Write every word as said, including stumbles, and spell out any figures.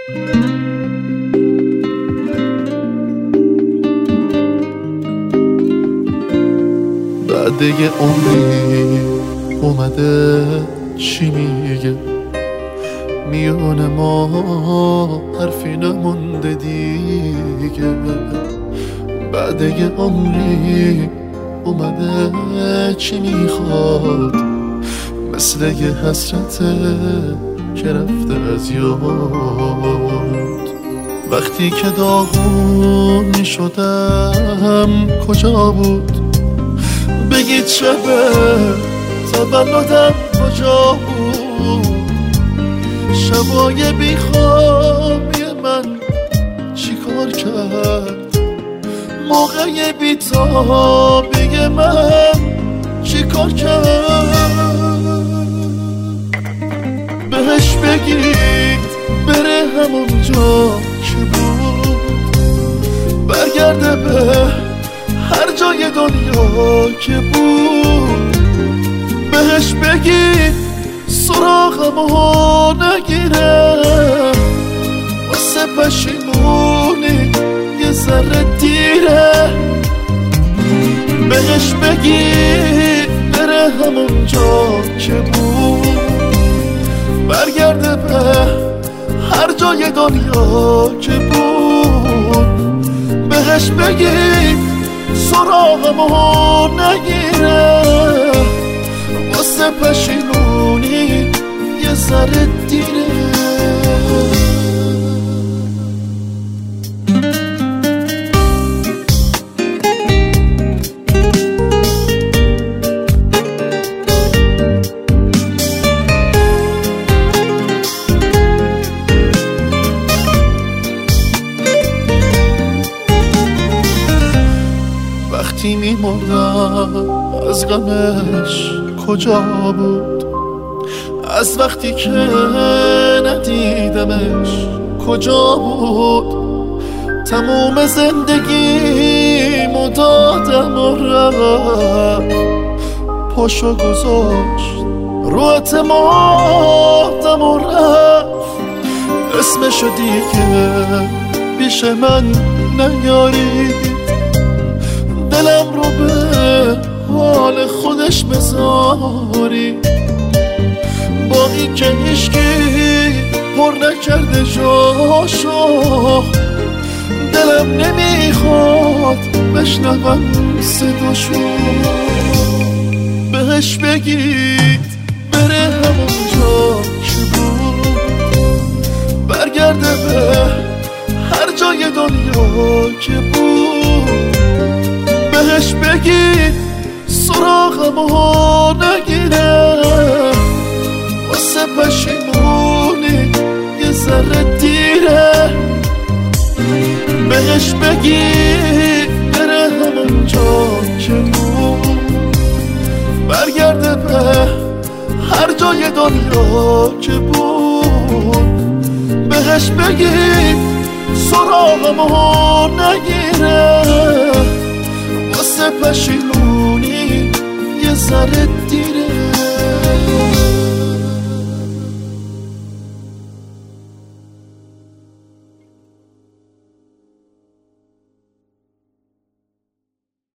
بعد یه عمری اومده چی میگه، میونه ما حرفی نمونده دیگه. بعد یه عمری اومده چی میخواد، مثل یه حسرته که رفته از یاد. وقتی که داغون میشدم کجا بود، بگید شبه تولدم کجا بود. شبای بیخوابی من چی کار کرد، موقع بیتابی من چی کار کرد. بهش بگید بره همونجا که بود، برگرده به هر جای دنیا که بود. بهش بگید سراغمو نگیره، واسه پشیمونی یه ذره دیره. بهش بگید بره همونجا که بود، برگرده به هر جای دنیا که بود. بهش بگید سراغمو نگیره، واسه پشیمونی یه ذره دیره. وقتی میمردم از غمش کجا بود، از وقتی که ندیدمش کجا بود. تموم زندگیمو دادم و رفت، پاشو گذاشت رو اعتمادم و رفت. اسمشو دیگه پیش من نیارید، دلم رو به حال خودش بذاری. با این که هیچکی پر نکرده جاشو، دلم نمیخواد بشنوم صداشو. بهش بگید بره همونجا که بود، برگرده به هر جای دنیا که بود. بهش بگید سراغمو نگیره، واسه پشیمونی یه ذره دیره. بهش بگید بره همونجا که بود، برگرده به هر جای دنیا که بود. بهش بگید سراغمو نگیره، واسه پشیمونی یه ذره دیره.